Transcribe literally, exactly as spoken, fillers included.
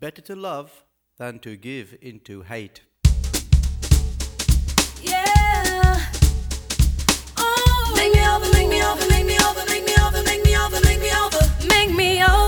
better to love than to give into hate. Yeah. Oh, make me over, make me over, make me over, make me over, make me over, make me over, make me over.